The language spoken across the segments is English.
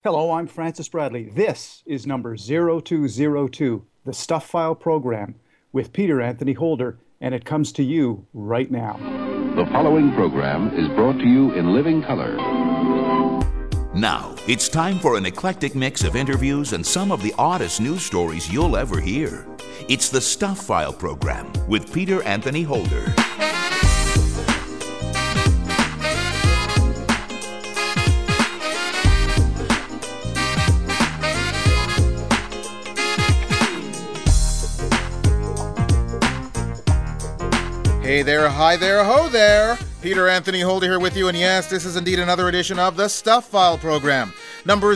Hello, I'm Francis Bradley. This is number 0202, the Stuff File program with Peter Anthony Holder, and it comes to you right now. The following program is brought to you in living color. Now, it's time for an eclectic mix of interviews and some of the oddest news stories you'll ever hear. It's the Stuff File program with Peter Anthony Holder. Hey there, hi there, ho there. Peter Anthony Holder here with you, and yes, this is indeed another edition of the Stuff File program, number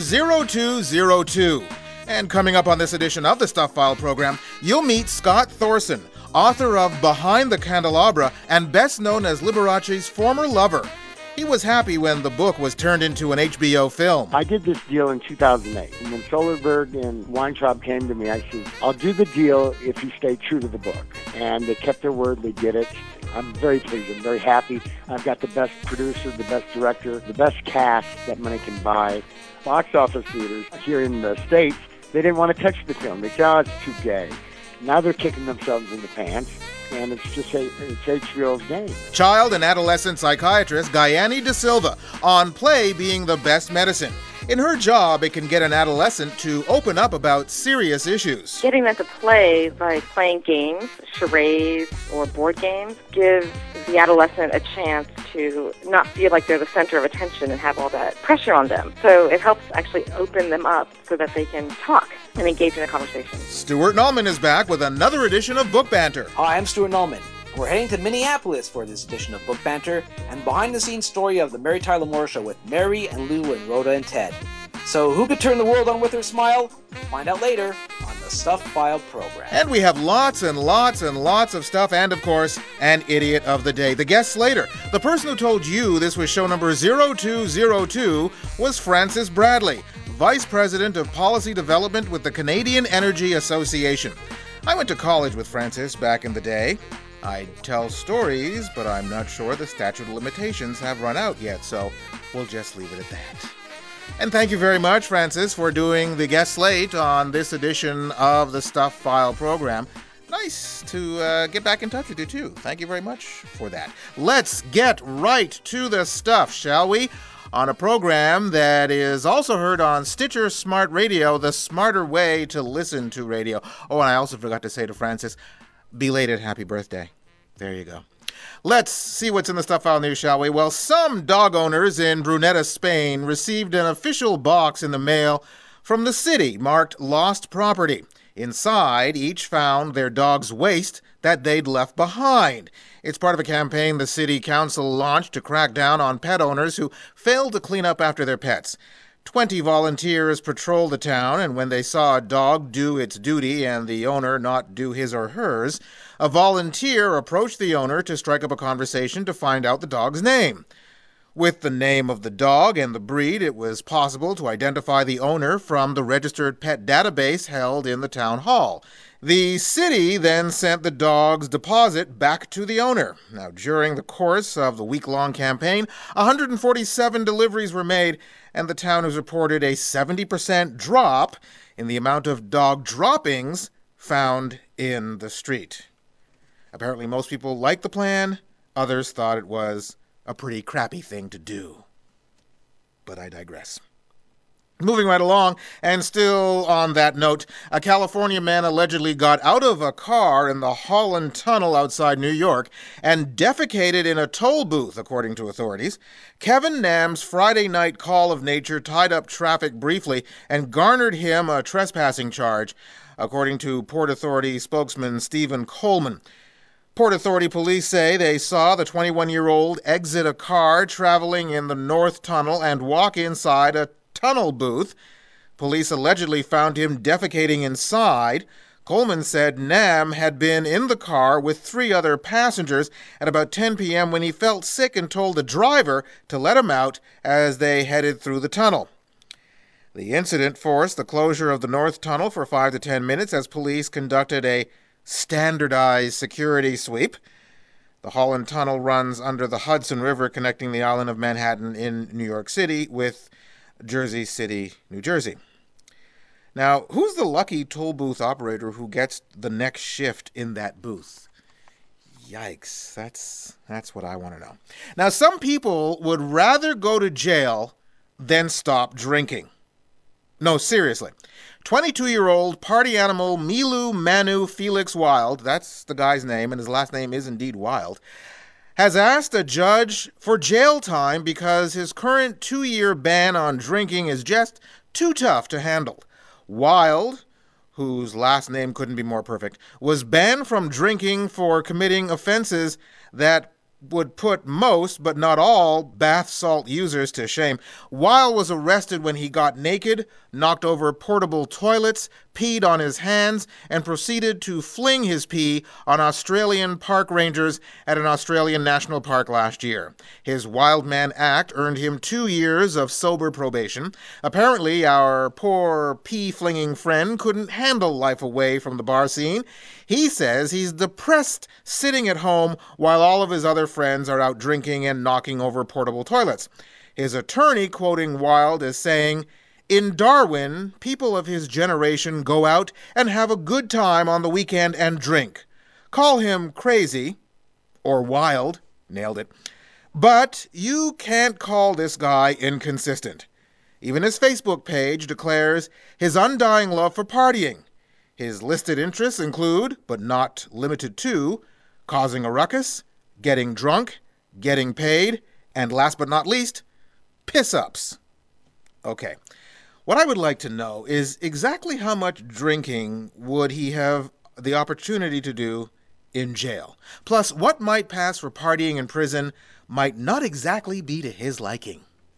0202. And coming up on this edition of the Stuff File program, you'll meet Scott Thorson, author of Behind the Candelabra and best known as Liberace's former lover. He was happy when the book was turned into an HBO film. I did this deal in 2008. And when Soderbergh and Weintraub came to me, I said, I'll do the deal if you stay true to the book. And they kept their word, they did it. I'm very pleased, I'm very happy. I've got the best producer, the best director, the best cast that money can buy. Box office theaters here in the States, they didn't want to touch the film. They said, oh, it's too gay. Now they're kicking themselves in the pants. And it's HBO's game. Child and adolescent psychiatrist Gayani De Silva on play being the best medicine. In her job, it can get an adolescent to open up about serious issues. Getting them to play by playing games, charades, or board games gives the adolescent a chance to not feel like they're the center of attention and have all that pressure on them. So it helps actually open them up so that they can talk and engage in a conversation. Stuart Nallman is back with another edition of Book Banter. Hi, I'm Stuart Nallman. We're heading to Minneapolis for this edition of Book Banter and behind-the-scenes story of the Mary Tyler Moore Show with Mary and Lou and Rhoda and Ted. So who could turn the world on with her smile? Find out later on the Stuff File program. And we have lots and lots and lots of stuff, and of course, an idiot of the day. The guest later, the person who told you this was show number 0202 was Francis Bradley, Vice President of Policy Development with the Canadian Energy Association. I went to college with Francis back in the day. I'd tell stories, but I'm not sure the statute of limitations have run out yet, so we'll just leave it at that. And thank you very much, Francis, for doing the guest slate on this edition of the Stuff File program. Nice to get back in touch with you, too. Thank you very much for that. Let's get right to the stuff, shall we? On a program that is also heard on Stitcher Smart Radio, the smarter way to listen to radio. Oh, and I also forgot to say to Francis, belated happy birthday. There you go. Let's see what's in the Stuff File news, shall we? Well, some dog owners in Bruneta, Spain received an official box in the mail from the city marked Lost Property. Inside, each found their dog's waste that they'd left behind. It's part of a campaign the city council launched to crack down on pet owners who failed to clean up after their pets. 20 volunteers patrolled the town, and when they saw a dog do its duty and the owner not do his or hers, a volunteer approached the owner to strike up a conversation to find out the dog's name. With the name of the dog and the breed, it was possible to identify the owner from the registered pet database held in the town hall. The city then sent the dog's deposit back to the owner. Now, during the course of the week-long campaign, 147 deliveries were made, and the town has reported a 70% drop in the amount of dog droppings found in the street. Apparently, most people liked the plan. Others thought it was a pretty crappy thing to do. But I digress. Moving right along, and still on that note, a California man allegedly got out of a car in the Holland Tunnel outside New York and defecated in a toll booth, according to authorities. Kevin Nam's Friday night call of nature tied up traffic briefly and garnered him a trespassing charge, according to Port Authority spokesman Stephen Coleman. Port Authority police say they saw the 21-year-old exit a car traveling in the North Tunnel and walk inside a tunnel booth. Police allegedly found him defecating inside. Coleman said Nam had been in the car with 3 other passengers at about 10 p.m. when he felt sick and told the driver to let him out as they headed through the tunnel. The incident forced the closure of the North Tunnel for 5 to 10 minutes as police conducted a standardized security sweep. The Holland Tunnel runs under the Hudson River, connecting the island of Manhattan in New York City with Jersey City, New Jersey. Now, who's the lucky toll booth operator who gets the next shift in that booth? Yikes, that's what I want to know. Now, some people would rather go to jail than stop drinking. No, seriously. 22-year-old party animal Milu Manu Felix Wild, that's the guy's name, and his last name is indeed Wild, has asked a judge for jail time because his current 2-year ban on drinking is just too tough to handle. Wild, whose last name couldn't be more perfect, was banned from drinking for committing offenses that would put most, but not all, bath salt users to shame. Wild was arrested when he got naked, knocked over portable toilets, peed on his hands, and proceeded to fling his pee on Australian park rangers at an Australian national park last year. His Wild Man act earned him 2 years of sober probation. Apparently, our poor pee-flinging friend couldn't handle life away from the bar scene. He says he's depressed sitting at home while all of his other friends are out drinking and knocking over portable toilets. His attorney, quoting Wild, is saying, "In Darwin, people of his generation go out and have a good time on the weekend and drink. Call him crazy, or wild," nailed it, "but you can't call this guy inconsistent." Even his Facebook page declares his undying love for partying. His listed interests include, but not limited to, causing a ruckus, getting drunk, getting paid, and last but not least, piss-ups. Okay, what I would like to know is exactly how much drinking would he have the opportunity to do in jail? Plus, what might pass for partying in prison might not exactly be to his liking.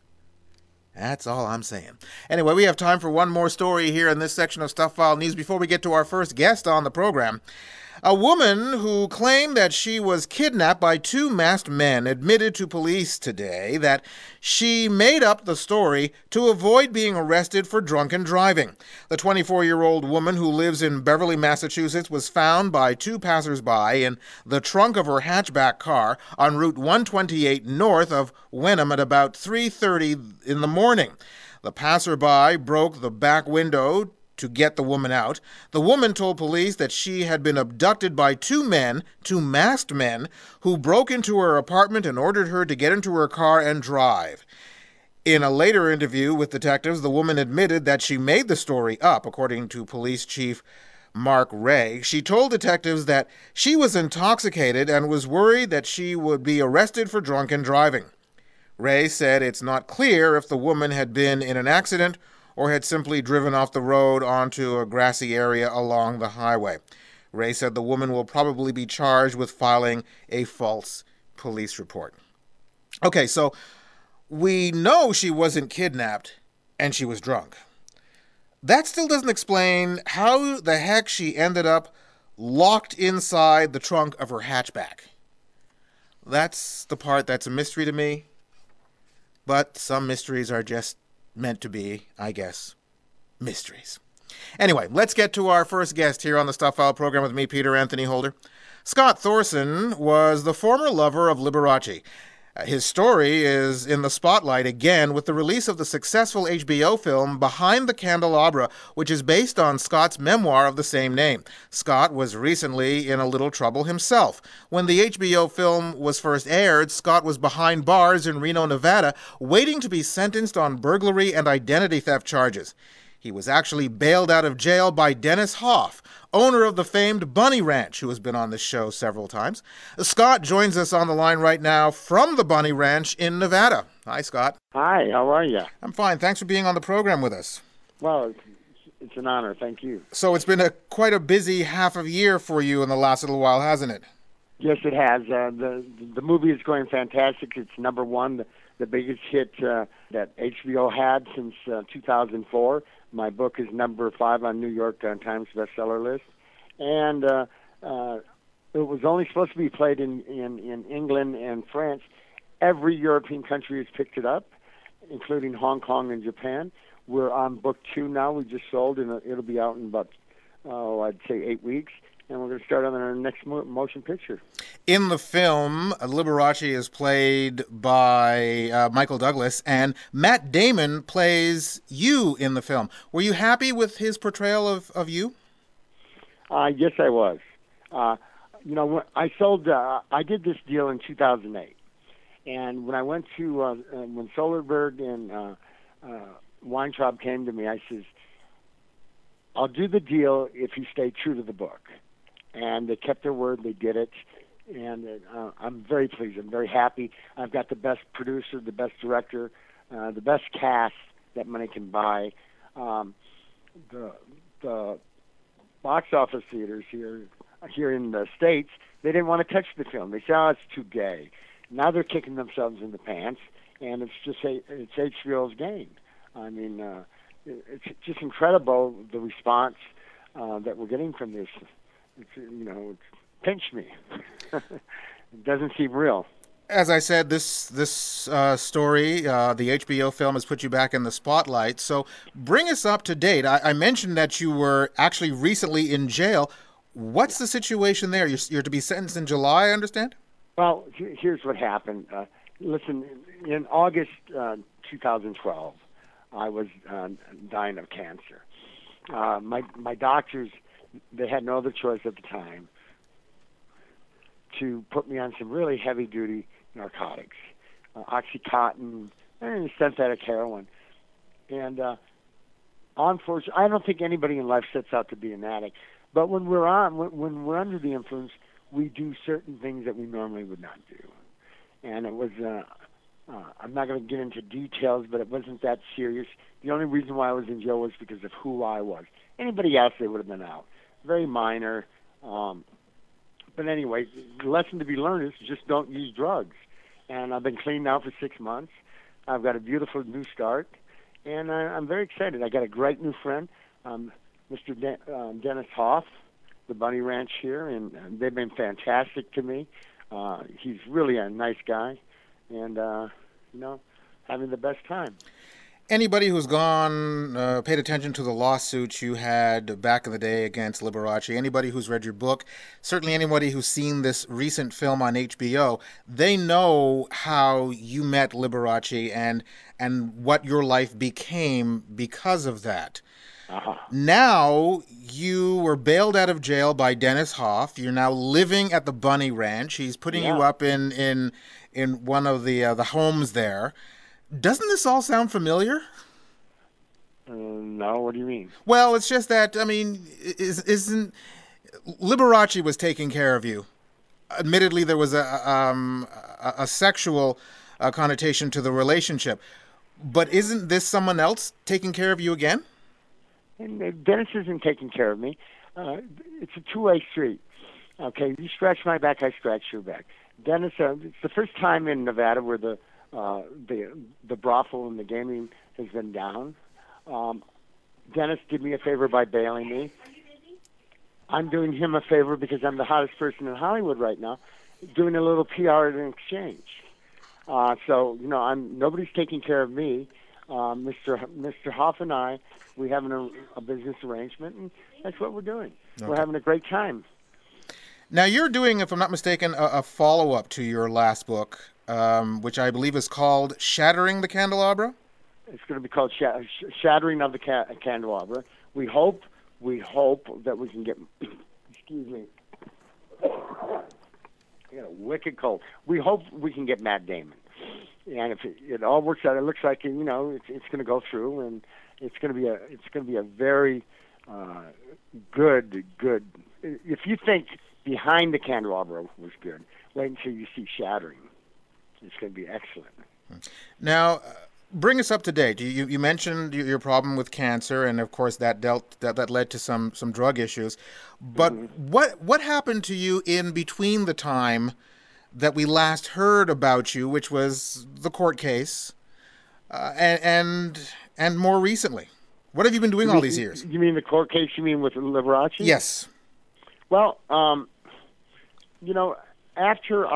That's all I'm saying. Anyway, we have time for one more story here in this section of Stuff File News before we get to our first guest on the program. A woman who claimed that she was kidnapped by 2 masked men admitted to police today that she made up the story to avoid being arrested for drunken driving. The 24-year-old woman who lives in Beverly, Massachusetts, was found by 2 passersby in the trunk of her hatchback car on Route 128 north of Wenham at about 3:30 in the morning. The passerby broke the back window to get the woman out. The woman told police that she had been abducted by 2 masked men, who broke into her apartment and ordered her to get into her car and drive. In a later interview with detectives, the woman admitted that she made the story up, according to Police Chief Mark Ray. She told detectives that she was intoxicated and was worried that she would be arrested for drunken driving. Ray said it's not clear if the woman had been in an accident or had simply driven off the road onto a grassy area along the highway. Ray said the woman will probably be charged with filing a false police report. Okay, so we know she wasn't kidnapped and she was drunk. That still doesn't explain how the heck she ended up locked inside the trunk of her hatchback. That's the part that's a mystery to me. But some mysteries are just meant to be, I guess, mysteries. Anyway, let's get to our first guest here on the Stuff File program with me, Peter Anthony Holder. Scott Thorson was the former lover of Liberace. His story is in the spotlight again with the release of the successful HBO film Behind the Candelabra, which is based on Scott's memoir of the same name. Scott was recently in a little trouble himself. When the HBO film was first aired, Scott was behind bars in Reno, Nevada, waiting to be sentenced on burglary and identity theft charges. He was actually bailed out of jail by Dennis Hoff, owner of the famed Bunny Ranch, who has been on this show several times. Scott joins us on the line right now from the Bunny Ranch in Nevada. Hi, Scott. Hi, how are you? I'm fine. Thanks for being on the program with us. Well, it's an honor. Thank you. So it's been quite a busy half of year for you in the last little while, hasn't it? Yes, it has. The movie is going fantastic. It's number one, the biggest hit that HBO had since 2004. My book is number 5 on New York Times bestseller list. And it was only supposed to be played in England and France. Every European country has picked it up, including Hong Kong and Japan. We're on book 2 now. We just sold, and it'll be out in about, I'd say 8 weeks. and we're going to start on our next motion picture. In the film, Liberace is played by Michael Douglas, and Matt Damon plays you in the film. Were you happy with his portrayal of you? Yes, I was. When I did this deal in 2008, and when I went to when Soderbergh and Weintraub came to me, I says, "I'll do the deal if you stay true to the book." And they kept their word. They did it, and I'm very pleased. I'm very happy. I've got the best producer, the best director, the best cast that money can buy. The box office theaters here in the States, they didn't want to touch the film. They said, "Oh, it's too gay." Now they're kicking themselves in the pants, and it's HBO's game. I mean, it's just incredible the response that we're getting from this. It's pinched me. It doesn't seem real. As I said, this story, the HBO film, has put you back in the spotlight. So bring us up to date. I mentioned that you were actually recently in jail. What's the situation there? You're to be sentenced in July, I understand? Well, here's what happened. Listen, in August 2012, I was dying of cancer. My doctors, they had no other choice at the time to put me on some really heavy-duty narcotics, Oxycontin, and synthetic heroin. And unfortunately, I don't think anybody in life sets out to be an addict. But when we're under the influence, we do certain things that we normally would not do. And it was, I'm not going to get into details, but it wasn't that serious. The only reason why I was in jail was because of who I was. Anybody else, they would have been out. Very minor. But anyway, the lesson to be learned is just don't use drugs. And I've been clean now for 6 months. I've got a beautiful new start. And I'm very excited. I got a great new friend, Mr. Dennis Hoff, the Bunny Ranch here, and they've been fantastic to me. He's really a nice guy, and having the best time. Anybody who's paid attention to the lawsuits you had back in the day against Liberace, anybody who's read your book, certainly anybody who's seen this recent film on HBO, they know how you met Liberace and what your life became because of that. Uh-huh. Now you were bailed out of jail by Dennis Hoff. You're now living at the Bunny Ranch. He's putting you up in one of the homes there. Doesn't this all sound familiar? No, what do you mean? Well, it's just that, I mean, isn't Liberace was taking care of you. Admittedly, there was a sexual connotation to the relationship. But isn't this someone else taking care of you again? And Dennis isn't taking care of me. It's a two-way street. Okay, you scratch my back, I scratch your back. Dennis, it's the first time in Nevada where the brothel and the gaming has been down. Dennis did me a favor by bailing me. I'm doing him a favor because I'm the hottest person in Hollywood right now, doing a little PR in exchange. So nobody's taking care of me. Mr. Hoff and I, we have a business arrangement, and that's what we're doing. Okay. We're having a great time. Now you're doing, if I'm not mistaken, a follow-up to your last book, which I believe is called Shattering the Candelabra? It's going to be called Shattering of the Candelabra. We hope that we can get, excuse me, I got a wicked cold. We hope we can get Matt Damon. And if it all works out, it looks like it's going to go through, and it's going to be a very good. If you think Behind the Candelabra was good, wait until you see Shattering. It's going to be excellent. Now, bring us up to date. You mentioned your problem with cancer, and of course that led to some drug issues. But what happened to you in between the time that we last heard about you, which was the court case, and more recently? What have you been doing all these years? You mean the court case? You mean with Liberace? Yes. Well, after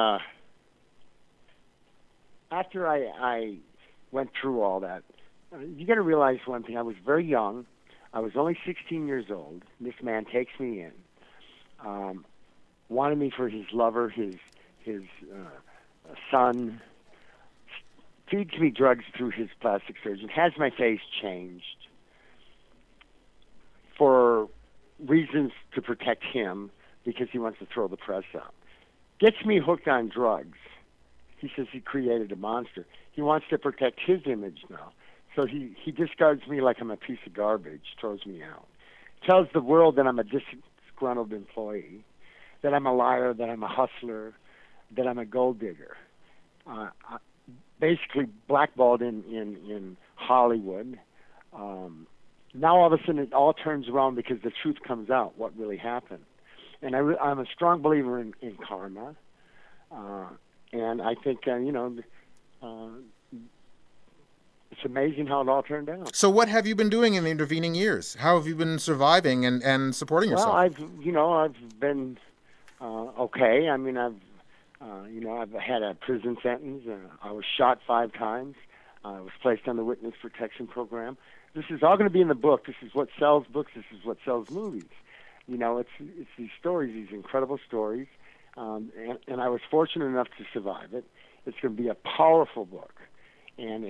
I went through all that, you got to realize one thing. I was very young. I was only 16 years old. This man takes me in, wanted me for his lover, his son, feeds me drugs through his plastic surgeon, has my face changed for reasons to protect him because he wants to throw the press out. Gets me hooked on drugs. He says he created a monster. He wants to protect his image now. So he discards me like I'm a piece of garbage, throws me out. Tells the world that I'm a disgruntled employee, that I'm a liar, that I'm a hustler, that I'm a gold digger. Basically blackballed in Hollywood. Now all of a sudden it all turns around because the truth comes out, what really happened. And I'm a strong believer in karma. And I think, it's amazing how it all turned out. So what have you been doing in the intervening years? How have you been surviving and supporting yourself? Well, I've been okay. I mean, I've had a prison sentence. I was shot 5 times. I was placed on the witness protection program. This is all going to be in the book. This is what sells books. This is what sells movies. It's these stories, these incredible stories. And I was fortunate enough to survive it. It's going to be a powerful book. And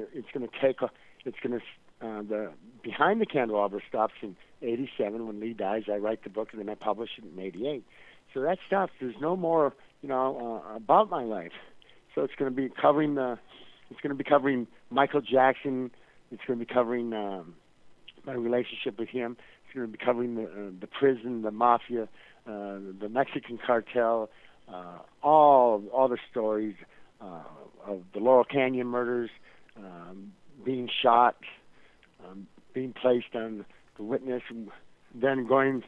the Behind the Candelabra stops in 87 when Lee dies. I write the book and then I publish it in 88. So that stops. There's no more, about my life. So it's going to be covering Michael Jackson. It's going to be covering my relationship with him. It's going to be covering the prison, the mafia, the Mexican cartel, all the stories of the Laurel Canyon murders, being shot, being placed on the witness, and then going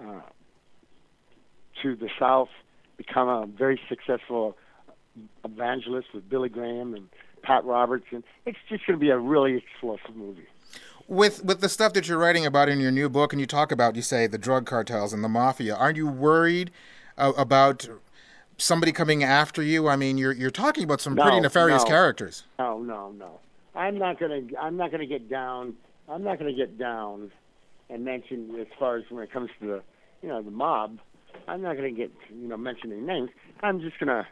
to the South, become a very successful evangelist with Billy Graham and Pat Roberts, and it's just going to be a really explosive movie. With the stuff that you're writing about in your new book, and you say the drug cartels and the mafia, aren't you worried about somebody coming after you? I mean, you're talking about some pretty nefarious characters. No. I'm not gonna get down. I'm not gonna get down and mention, as far as when it comes to the mob. I'm not gonna get mentioning names. I'm just gonna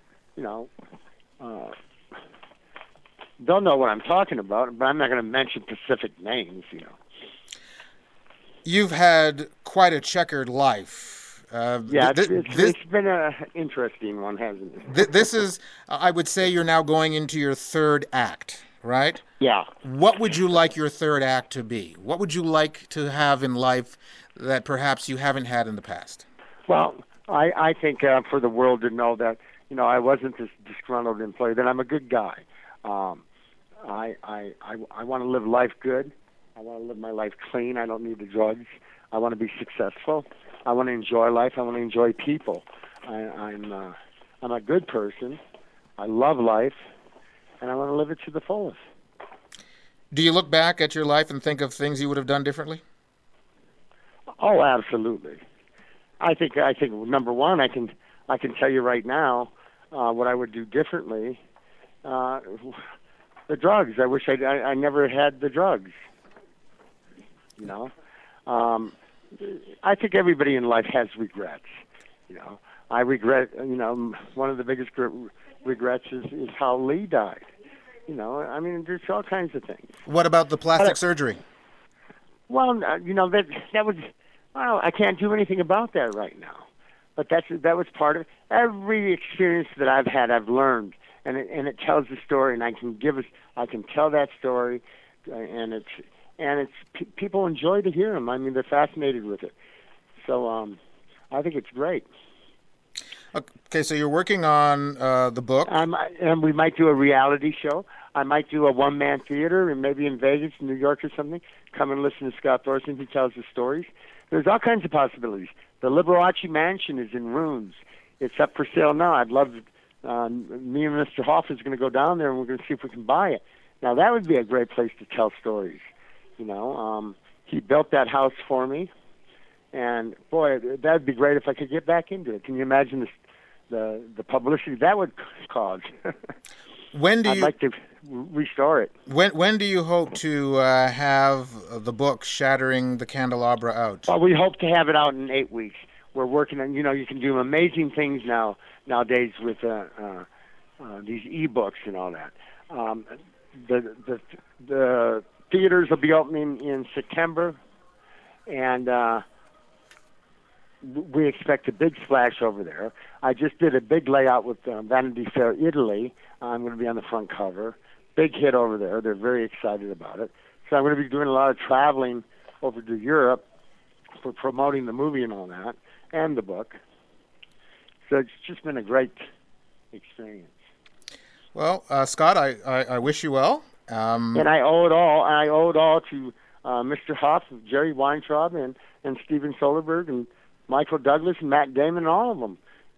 they'll know what I'm talking about, but I'm not going to mention specific names, You've had quite a checkered life. It's been an interesting one, hasn't it? This is, I would say you're now going into your third act, right? Yeah. What would you like your third act to be? What would you like to have in life that perhaps you haven't had in the past? Well, I think for the world to know that, I wasn't this disgruntled employee, that I'm a good guy. I want to live life good. I want to live my life clean. I don't need the drugs. I want to be successful. I want to enjoy life. I want to enjoy people. I'm a good person. I love life, and I want to live it to the fullest. Do you look back at your life and think of things you would have done differently? Oh, absolutely. I think number one, I can tell you right now what I would do differently. The drugs. I wish I never had the drugs. I think everybody in life has regrets. I regret. One of the biggest regrets is how Lee died. I mean, there's all kinds of things. What about the plastic surgery? Well, that was. Well, I can't do anything about that right now. But that was part of every experience that I've had. I've learned. And it tells the story, and I can tell that story, and people enjoy to hear them. I mean, they're fascinated with it. So I think it's great. Okay, so you're working on the book, and we might do a reality show. I might do a one-man theater, and maybe in Vegas, New York, or something. Come and listen to Scott Thorson. He tells the stories. There's all kinds of possibilities. The Liberace Mansion is in ruins. It's up for sale now. I'd love to. Me and Mr. Hoff is going to go down there, and we're going to see if we can buy it. Now, that would be a great place to tell stories. He built that house for me, and boy, that'd be great if I could get back into it. Can you imagine the publicity that would cause? I'd like to restore it. When do you hope to have the book Shattering the Candelabra out? Well, we hope to have it out in 8 weeks. we're working on, you can do amazing things nowadays with these e-books and all that. The theaters will be opening in September, and we expect a big splash over there. I just did a big layout with Vanity Fair Italy. I'm going to be on the front cover. Big hit over there. They're very excited about it. So I'm going to be doing a lot of traveling over to Europe for promoting the movie and all that, and the book. So it's just been a great experience. Well, Scott, I wish you well. And I owe it all to Mr. Hoff, Jerry Weintraub, and Steven Soderbergh, and Michael Douglas, and Matt Damon, and all of them.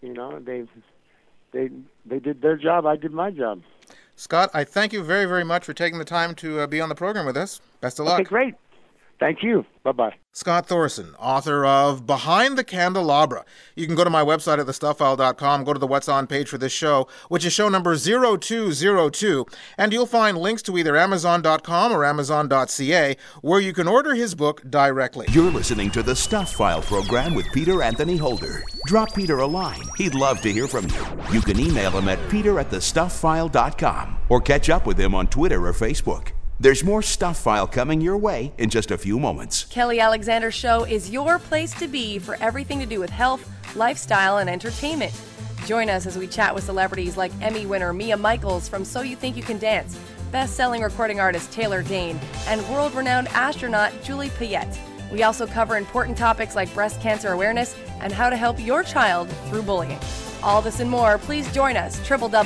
They did their job. I did my job. Scott, I thank you very, very much for taking the time to be on the program with us. Best of luck. Okay, great. Thank you. Bye-bye. Scott Thorson, author of Behind the Candelabra. You can go to my website at thestuffile.com, go to the What's On page for this show, which is show number 0202, and you'll find links to either Amazon.com or Amazon.ca, where you can order his book directly. You're listening to the Stuff File program with Peter Anthony Holder. Drop Peter a line. He'd love to hear from you. You can email him at peter@thestufffile.com or catch up with him on Twitter or Facebook. There's more Stuff File coming your way in just a few moments. Kelly Alexander Show is your place to be for everything to do with health, lifestyle, and entertainment. Join us as we chat with celebrities like Emmy winner Mia Michaels from So You Think You Can Dance, best-selling recording artist Taylor Dayne, and world-renowned astronaut Julie Payette. We also cover important topics like breast cancer awareness and how to help your child through bullying. All this and more, please join us,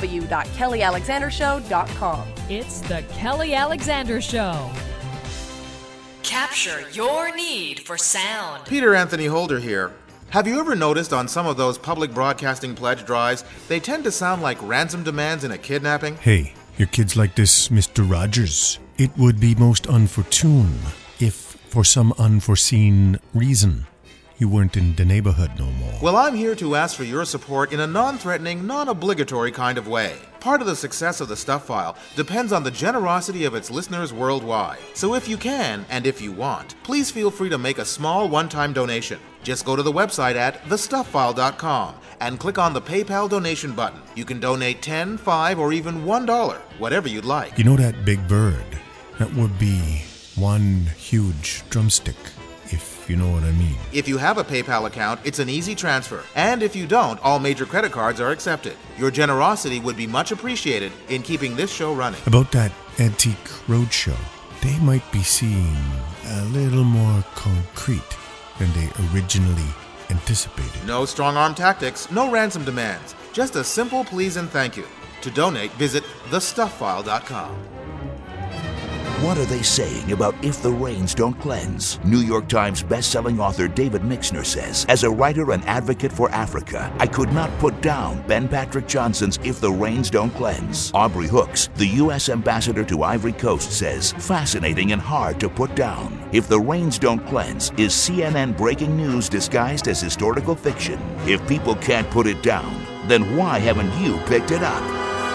www.kellyalexandershow.com. It's the Kelly Alexander Show. Capture your need for sound. Peter Anthony Holder here. Have you ever noticed on some of those public broadcasting pledge drives, they tend to sound like ransom demands in a kidnapping? Hey, your kid's like this, Mr. Rogers. It would be most unfortunate if, for some unforeseen reason, you weren't in the neighborhood no more. Well, I'm here to ask for your support in a non-threatening, non-obligatory kind of way. Part of the success of the Stuff File depends on the generosity of its listeners worldwide. So if you can, and if you want, please feel free to make a small one-time donation. Just go to the website at thestuffile.com and click on the PayPal donation button. You can donate $10, $5, or even $1, whatever you'd like. You know that big bird? That would be one huge drumstick, if you know what I mean. If you have a PayPal account, it's an easy transfer. And if you don't, all major credit cards are accepted. Your generosity would be much appreciated in keeping this show running. About that Antique Roadshow, they might be seeing a little more concrete than they originally anticipated. No strong-arm tactics, no ransom demands. Just a simple please and thank you. To donate, visit thestuffile.com. What are they saying about If the Rains Don't Cleanse? New York Times best-selling author David Mixner says, as a writer and advocate for Africa, I could not put down Ben Patrick Johnson's If the Rains Don't Cleanse. Aubrey Hooks, the U.S. ambassador to Ivory Coast, says, fascinating and hard to put down. If the Rains Don't Cleanse is CNN breaking news disguised as historical fiction. If people can't put it down, then why haven't you picked it up?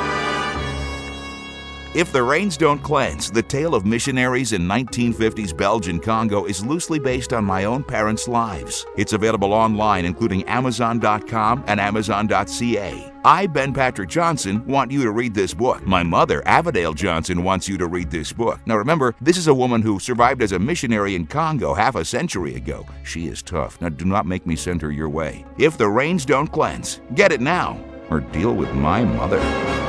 If the Rains Don't Cleanse, the tale of missionaries in 1950s Belgian Congo, is loosely based on my own parents' lives. It's available online, including Amazon.com and Amazon.ca. I, Ben Patrick Johnson, want you to read this book. My mother, Avadale Johnson, wants you to read this book. Now remember, this is a woman who survived as a missionary in Congo half a century ago. She is tough. Now do not make me send her your way. If the Rains Don't Cleanse, get it now, or deal with my mother.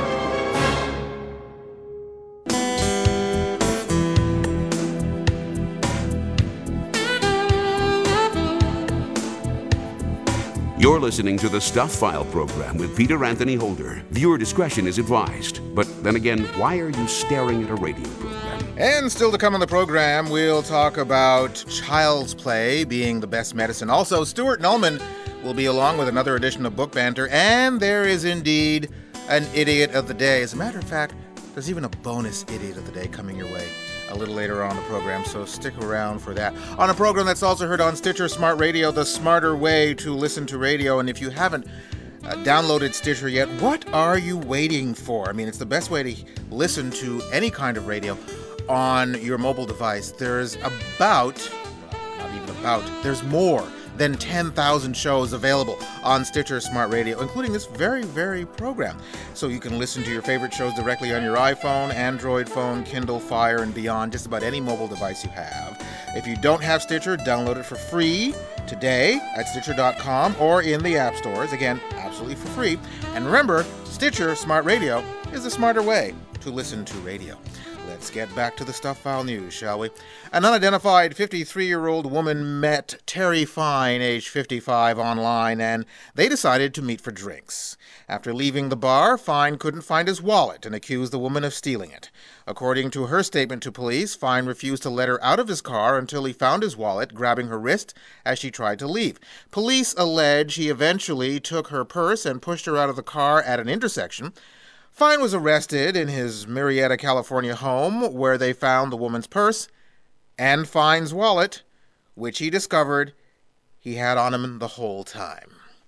You're listening to the Stuff File program with Peter Anthony Holder. Viewer discretion is advised. But then again, why are you staring at a radio program? And still to come on the program, we'll talk about child's play being the best medicine. Also, Stuart Nullman will be along with another edition of Book Banter. And there is indeed an Idiot of the Day. As a matter of fact, there's even a bonus Idiot of the Day coming your way a little later on the program, so stick around for that. On a program that's also heard on Stitcher Smart Radio, the smarter way to listen to radio. And if you haven't downloaded Stitcher yet, what are you waiting for? I mean, it's the best way to listen to any kind of radio on your mobile device. There's there's more than 10,000 shows available on Stitcher Smart Radio, including this very, very program. So you can listen to your favorite shows directly on your iPhone, Android phone, Kindle Fire, and beyond, just about any mobile device you have. If you don't have Stitcher, download it for free today at Stitcher.com or in the app stores. Again, absolutely for free. And remember, Stitcher Smart Radio is the smarter way to listen to radio. Let's get back to the Stuff File news, shall we? An unidentified 53-year-old woman met Terry Fine, age 55, online, and they decided to meet for drinks. After leaving the bar, Fine couldn't find his wallet and accused the woman of stealing it. According to her statement to police, Fine refused to let her out of his car until he found his wallet, grabbing her wrist as she tried to leave. Police allege he eventually took her purse and pushed her out of the car at an intersection. Fine was arrested in his Murrieta, California home, where they found the woman's purse and Fine's wallet, which he discovered he had on him the whole time.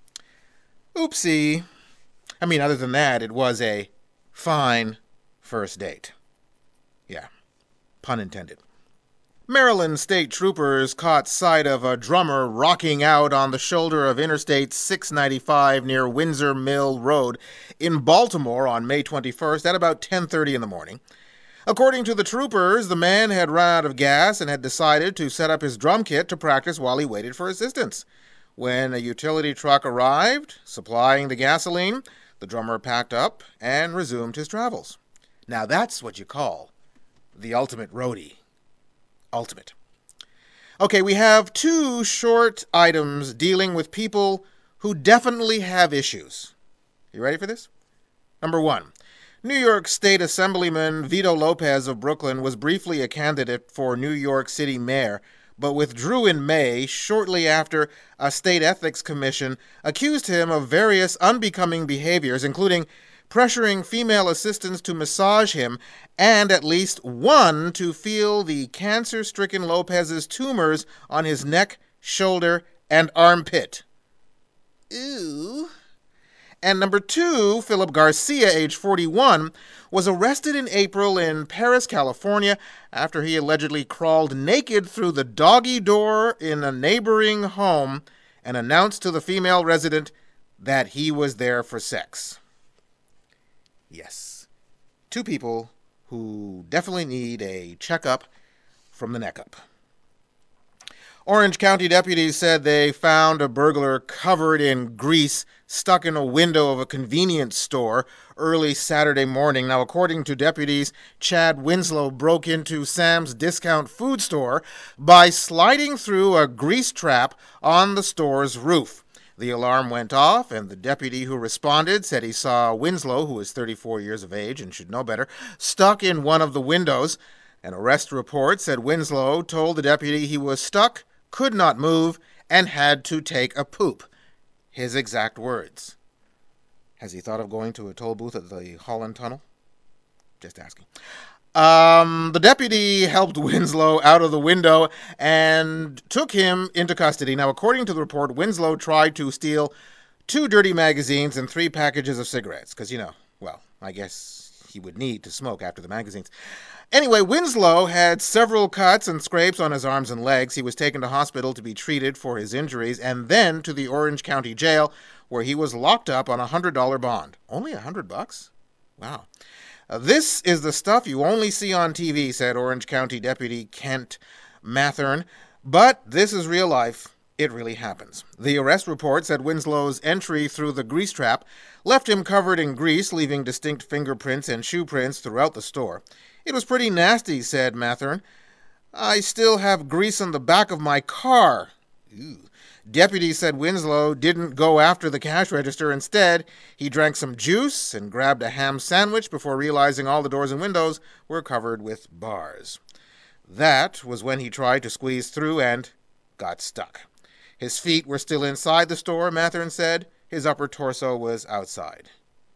Oopsie. I mean, other than that, it was a fine first date. Yeah, pun intended. Maryland state troopers caught sight of a drummer rocking out on the shoulder of Interstate 695 near Windsor Mill Road in Baltimore on May 21st at about 10:30 in the morning. According to the troopers, the man had run out of gas and had decided to set up his drum kit to practice while he waited for assistance. When a utility truck arrived, supplying the gasoline, the drummer packed up and resumed his travels. Now that's what you call the ultimate roadie. Ultimate. Okay, we have two short items dealing with people who definitely have issues. You ready for this? Number one, New York State Assemblyman Vito Lopez of Brooklyn was briefly a candidate for New York City mayor, but withdrew in May shortly after a state ethics commission accused him of various unbecoming behaviors, including pressuring female assistants to massage him, and at least one to feel the cancer-stricken Lopez's tumors on his neck, shoulder, and armpit. Ew. And number two, Philip Garcia, age 41, was arrested in April in Paris, California, after he allegedly crawled naked through the doggy door in a neighboring home and announced to the female resident that he was there for sex. Yes, two people who definitely need a checkup from the neck up. Orange County deputies said they found a burglar covered in grease stuck in a window of a convenience store early Saturday morning. Now, according to deputies, Chad Winslow broke into Sam's Discount Food Store by sliding through a grease trap on the store's roof. The alarm went off, and the deputy who responded said he saw Winslow, who is 34 years of age and should know better, stuck in one of the windows. An arrest report said Winslow told the deputy he was stuck, could not move, and had to take a poop. His exact words. Has he thought of going to a toll booth at the Holland Tunnel? Just asking. The deputy helped Winslow out of the window and took him into custody. Now, according to the report, Winslow tried to steal 2 dirty magazines and 3 packages of cigarettes. Because, I guess he would need to smoke after the magazines. Anyway, Winslow had several cuts and scrapes on his arms and legs. He was taken to hospital to be treated for his injuries and then to the Orange County Jail, where he was locked up on a $100 bond. Only $100? Wow. This is the stuff you only see on TV, said Orange County Deputy Kent Mathern. But this is real life. It really happens. The arrest report said Winslow's entry through the grease trap left him covered in grease, leaving distinct fingerprints and shoe prints throughout the store. It was pretty nasty, said Mathern. I still have grease on the back of my car. Ew. Deputies said Winslow didn't go after the cash register. Instead, he drank some juice and grabbed a ham sandwich before realizing all the doors and windows were covered with bars. That was when he tried to squeeze through and got stuck. His feet were still inside the store, Mathern said. His upper torso was outside.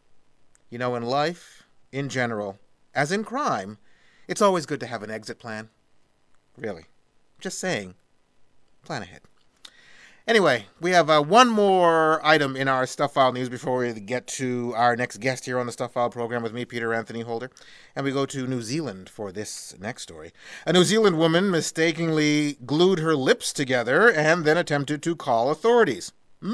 In life, in general, as in crime, it's always good to have an exit plan. Really. Just saying. Plan ahead. Anyway, we have one more item in our Stuff File news before we get to our next guest here on the Stuff File program with me, Peter Anthony Holder. And we go to New Zealand for this next story. A New Zealand woman mistakenly glued her lips together and then attempted to call authorities.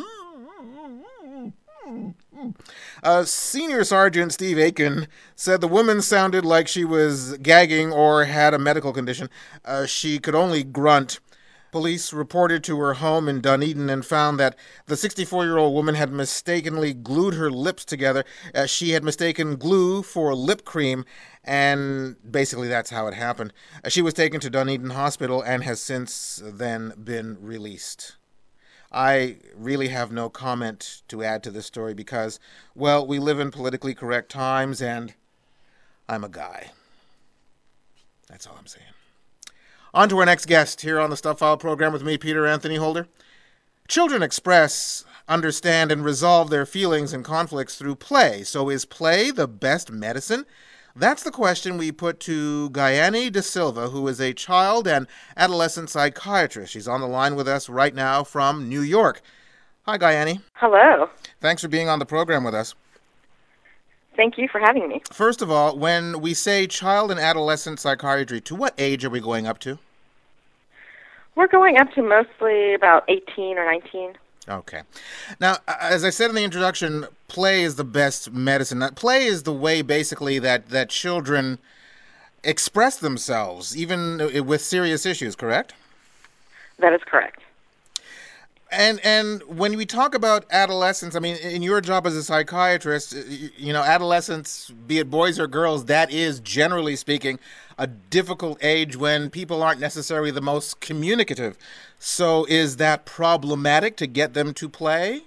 Senior Sergeant Steve Aiken said the woman sounded like she was gagging or had a medical condition. She could only grunt. Police reported to her home in Dunedin and found that the 64-year-old woman had mistakenly glued her lips together. She had mistaken glue for lip cream, and basically that's how it happened. She was taken to Dunedin Hospital and has since then been released. I really have no comment to add to this story because, well, we live in politically correct times, and I'm a guy. That's all I'm saying. On to our next guest here on the Stuff File program with me, Peter Anthony Holder. Children express, understand, and resolve their feelings and conflicts through play. So is play the best medicine? That's the question we put to Gayane De Silva, who is a child and adolescent psychiatrist. She's on the line with us right now from New York. Hi, Gayane. Hello. Thanks for being on the program with us. Thank you for having me. First of all, when we say child and adolescent psychiatry, to what age are we going up to? We're going up to mostly about 18 or 19. Okay. Now, as I said in the introduction, play is the best medicine. Play is the way, basically, that children express themselves, even with serious issues, correct? That is correct. And when we talk about adolescence, I mean, in your job as a psychiatrist, you know, adolescents, be it boys or girls, that is, generally speaking, a difficult age when people aren't necessarily the most communicative. So is that problematic to get them to play?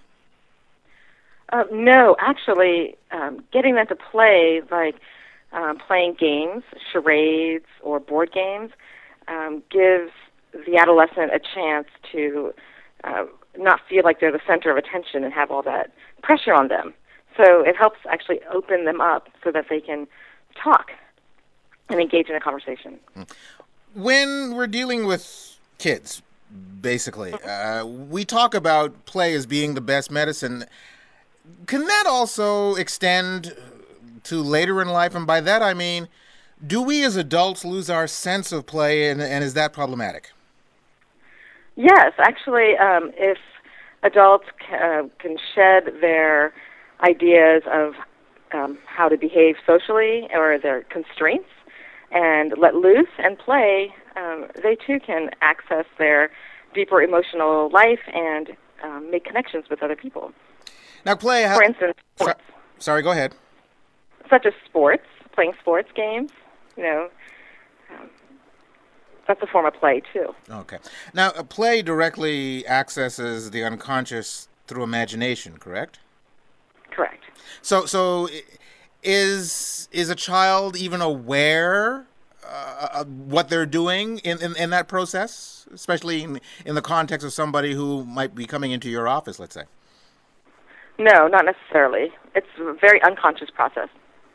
No, actually, getting them to play, like playing games, charades, or board games, gives the adolescent a chance to not feel like they're the center of attention and have all that pressure on them. So it helps actually open them up so that they can talk and engage in a conversation. When we're dealing with kids, basically, we talk about play as being the best medicine. Can that also extend to later in life? And by that I mean, do we as adults lose our sense of play, and is that problematic? Yes, actually, if adults can shed their ideas of how to behave socially or their constraints and let loose and play, they too can access their deeper emotional life and make connections with other people. Now, play... For instance, sports. Sorry, go ahead. Such as sports, playing sports games, you know, that's a form of play, too. Okay. Now, play directly accesses the unconscious through imagination, correct? Correct. So is a child even aware of what they're doing in that process, especially in the context of somebody who might be coming into your office, let's say? No, not necessarily. It's a very unconscious process.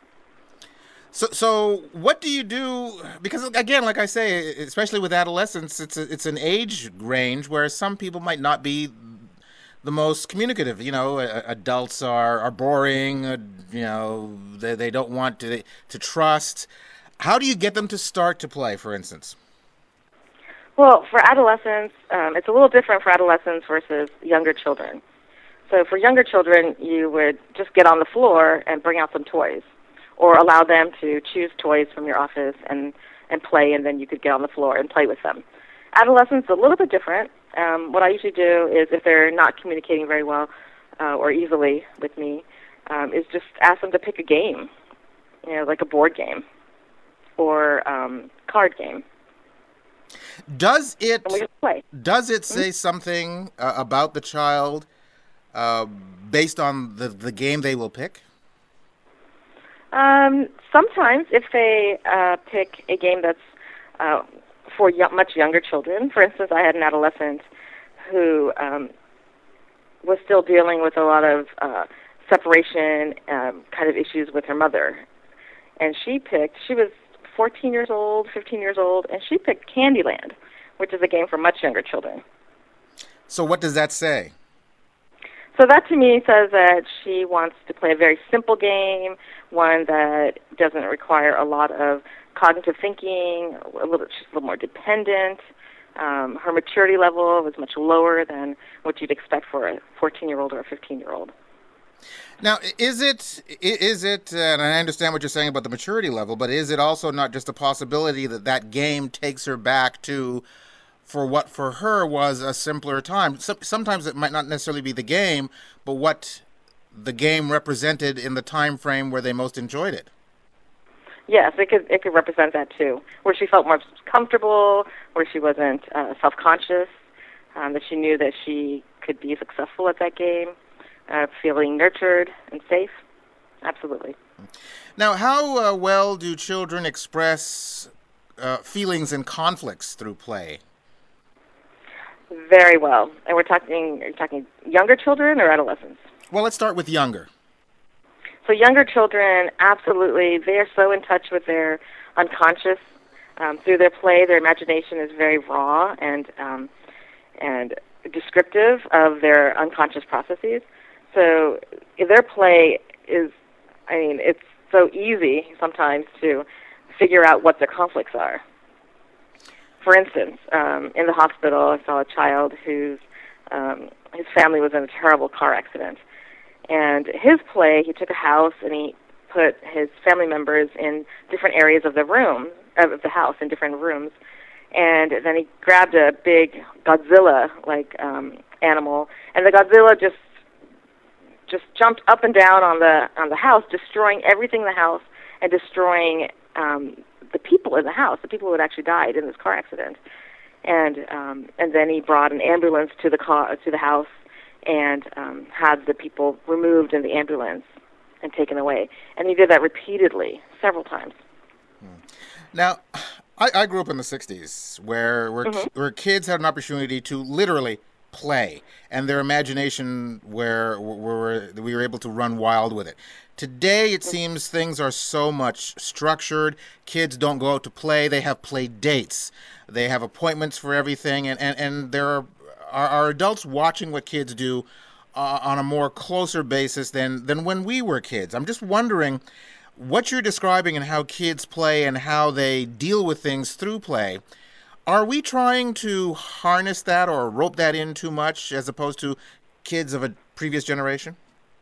So what do you do? Because again, like I say, especially with adolescents, it's an age range where some people might not be the most communicative. You know, adults are boring. You know, they don't want to trust. How do you get them to start to play, for instance? Well, for adolescents, it's a little different for adolescents versus younger children. So for younger children, you would just get on the floor and bring out some toys, or allow them to choose toys from your office and play, and then you could get on the floor and play with them. Adolescents, a little bit different. What I usually do is, if they're not communicating very well or easily with me, is just ask them to pick a game, you know, like a board game or card game. Does it say Mm-hmm. something about the child based on the game they will pick? Sometimes, if they pick a game that's for much younger children. For instance, I had an adolescent who was still dealing with a lot of separation kind of issues with her mother. And she was 14 years old, 15 years old, and she picked Candyland, which is a game for much younger children. So what does that say? So that to me says that she wants to play a very simple game, one that doesn't require a lot of cognitive thinking, she's a little more dependent. Her maturity level was much lower than what you'd expect for a 14-year-old or a 15-year-old. Now, is it, and I understand what you're saying about the maturity level, but is it also not just a possibility that that game takes her back to, for what for her was a simpler time? Sometimes it might not necessarily be the game, but what the game represented in the time frame where they most enjoyed it. Yes, it could represent that too, where she felt more comfortable, where she wasn't self-conscious, that she knew that she could be successful at that game, feeling nurtured and safe. Absolutely. Now, how well do children express feelings and conflicts through play? Very well. And are you talking younger children or adolescents? Well, let's start with younger. So younger children, absolutely, they are so in touch with their unconscious. Through their play, their imagination is very raw and descriptive of their unconscious processes. So their play is, it's so easy sometimes to figure out what their conflicts are. For instance, in the hospital, I saw a child whose his family was in a terrible car accident. And his play, he took a house and he put his family members in different areas of the house, in different rooms. And then he grabbed a big Godzilla-like animal, and the Godzilla just jumped up and down on the house, destroying everything in the house and destroying the people in the house, the people who had actually died in this car accident. And then he brought an ambulance to the house and had the people removed in the ambulance and taken away. And he did that repeatedly, several times. Now, I grew up in the 60s where kids had an opportunity to literally play, and their imagination we were able to run wild with it. Today, it seems things are so much structured. Kids don't go out to play. They have play dates. They have appointments for everything, and there are adults watching what kids do on a more closer basis than when we were kids. I'm just wondering what you're describing and how kids play and how they deal with things through play. Are we trying to harness that or rope that in too much as opposed to kids of a previous generation?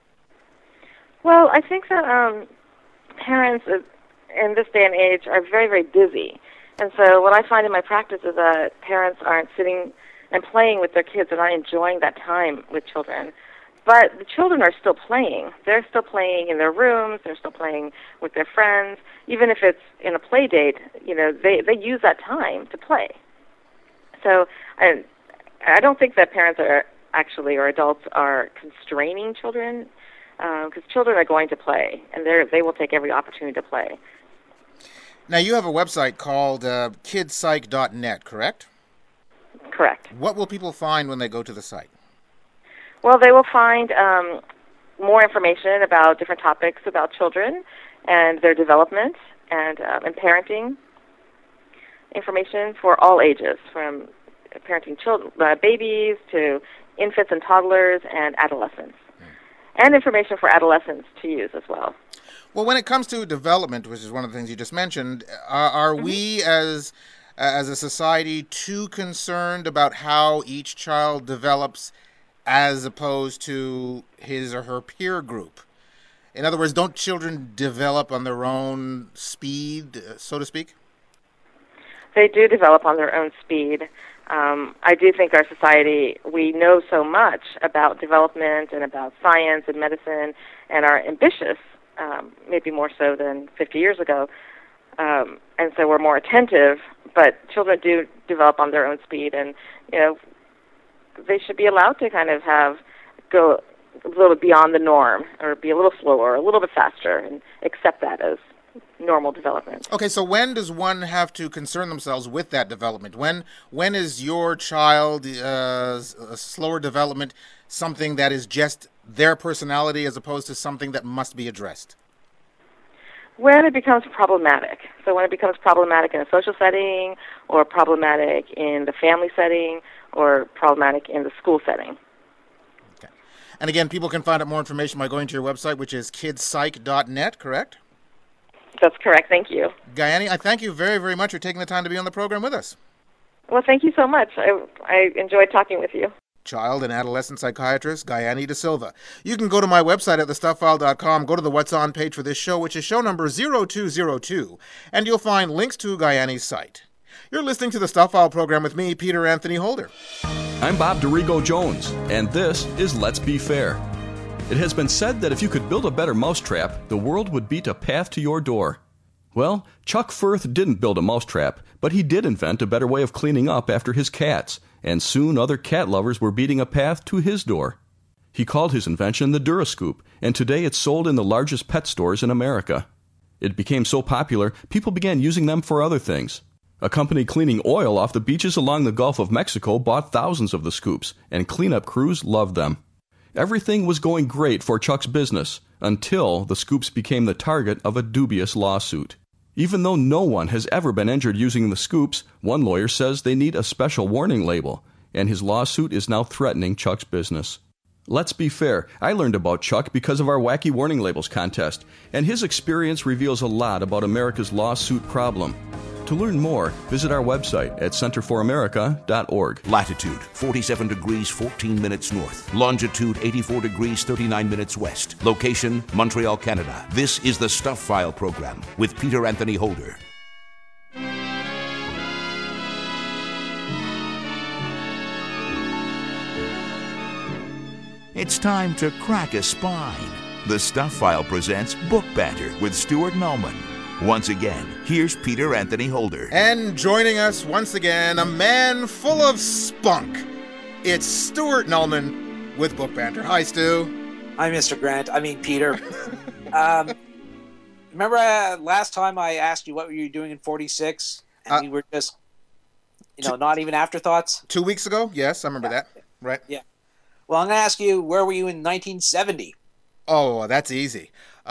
Well, I think that parents in this day and age are very, very busy. And so what I find in my practice is that parents aren't sitting and playing with their kids and not enjoying that time with children. But the children are still playing. They're still playing in their rooms. They're still playing with their friends. Even if it's in a play date, they use that time to play. So I don't think that parents are actually, or adults are constraining children, because children are going to play, and they will take every opportunity to play. Now, you have a website called kidpsych.net, correct? Correct. What will people find when they go to the site? Well, they will find more information about different topics about children and their development and parenting information for all ages, from parenting children, babies to infants and toddlers and adolescents, and information for adolescents to use as well. Well, when it comes to development, which is one of the things you just mentioned, are we as a society too concerned about how each child develops as opposed to his or her peer group? In other words, don't children develop on their own speed, so to speak? They do develop on their own speed. I do think our society, we know so much about development and about science and medicine and are ambitious, maybe more so than 50 years ago. And so we're more attentive, but children do develop on their own speed, and they should be allowed to kind of go a little beyond the norm, or be a little slower, a little bit faster, and accept that as normal development. Okay, so when does one have to concern themselves with that development? When is your child a slower development something that is just their personality as opposed to something that must be addressed? When it becomes problematic. So when it becomes problematic in a social setting, or problematic in the family setting, or problematic in the school setting. Okay. And again, people can find out more information by going to your website, which is kidspsych.net, correct? That's correct. Thank you. Guyane, I thank you very, very much for taking the time to be on the program with us. Well, thank you so much. I enjoyed talking with you. Child and adolescent psychiatrist Guyane De Silva. You can go to my website at thestuffile.com, go to the What's On page for this show, which is show number 0202, and you'll find links to Guyane's site. You're listening to the Stuff File program with me, Peter Anthony Holder. I'm Bob Dorigo Jones, and this is Let's Be Fair. It has been said that if you could build a better mousetrap, the world would beat a path to your door. Well, Chuck Firth didn't build a mousetrap, but he did invent a better way of cleaning up after his cats, and soon other cat lovers were beating a path to his door. He called his invention the Durascoop, and today it's sold in the largest pet stores in America. It became so popular, people began using them for other things. A company cleaning oil off the beaches along the Gulf of Mexico bought thousands of the scoops, and cleanup crews loved them. Everything was going great for Chuck's business, until the scoops became the target of a dubious lawsuit. Even though no one has ever been injured using the scoops, one lawyer says they need a special warning label, and his lawsuit is now threatening Chuck's business. Let's be fair, I learned about Chuck because of our Wacky Warning Labels contest, and his experience reveals a lot about America's lawsuit problem. To learn more, visit our website at centerforamerica.org. Latitude, 47 degrees 14 minutes north. Longitude, 84 degrees 39 minutes west. Location, Montreal, Canada. This is the Stuff File program with Peter Anthony Holder. It's time to crack a spine. The Stuff File presents Book Banter with Stuart Nullman. Once again, here's Peter Anthony Holder. And joining us once again, a man full of spunk. It's Stuart Nullman with Book Banter. Hi, Stu. Hi, Mr. Grant. I mean, Peter. Remember last time I asked you what were you doing in 46? And we were just, not even afterthoughts? 2 weeks ago? Yes, I remember that. Right. Yeah. Well, I'm going to ask you, where were you in 1970? Oh, that's easy.